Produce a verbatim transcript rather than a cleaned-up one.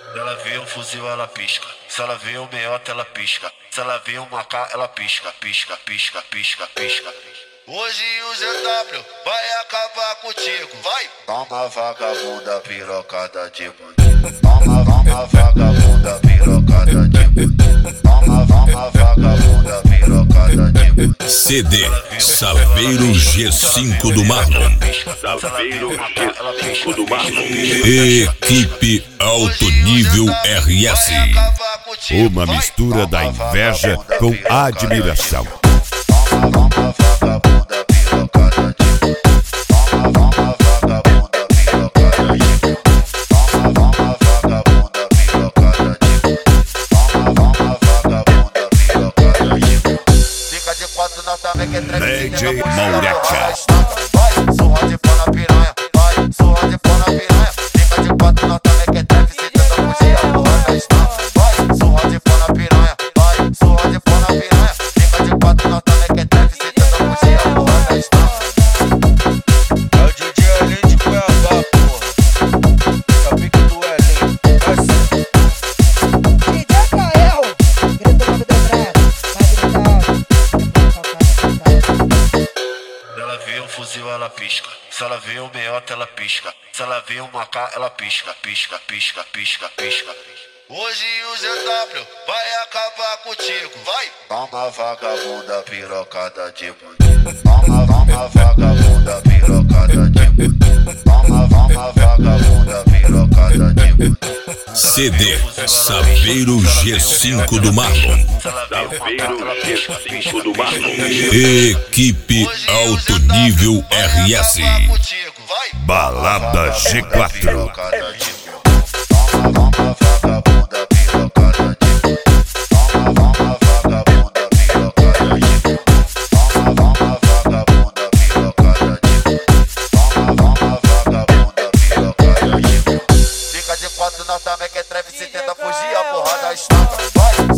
Ela vê um fuzil, ela pisca. Se ela vê um meiota, ela pisca. Se ela vê um macá, ela pisca, pisca, pisca, pisca, pisca. Hoje o Z W vai acabar contigo, vai! Toma vagabunda pirocada de bandido. Toma, toma vagabunda pirocada de bandido. Toma, toma vagabunda pirocada de bandido. C D Saveiro G cinco do Marlon. Saveiro G cinco do Marlon. Equipe Alto Nível R S. Uma mistura da inveja com a admiração. D J Maureca. Vai, surra de pau na piranha. Vai, surra de pau na piranha. Fica de quatro na tela que é trap. Se tenta fugir, a porra da estampa. Vai, surra de pau na piranha. Vai, surra de pau na piranha. Fica de quatro na tela que é trap. Se tenta fugir, a porra da estampa. É o D J Elinho de Cuiabá, porra. É o pique do Elinho. Vai ser. D J Cael, grita o nome do André. Ela vê um fuzil, ela pisca. Se ela vê um meiota, ela pisca. Se ela vê um macá, ela pisca, pisca, pisca, pisca, pisca. Hoje o Z W vai acabar contigo, vai! Toma vagabunda pirocada de bandido. Toma, toma vagabunda pirocada de bandido. Toma, toma vagabunda pirocada de bandido. C D Saveiro G cinco do Marlon. Saveiro G cinco do Marlon. Equipe Alto Nível R S. Balada G quatro. Fica de quatro na também que é trap. Se tenta fugir, a porra da estampa. Vai!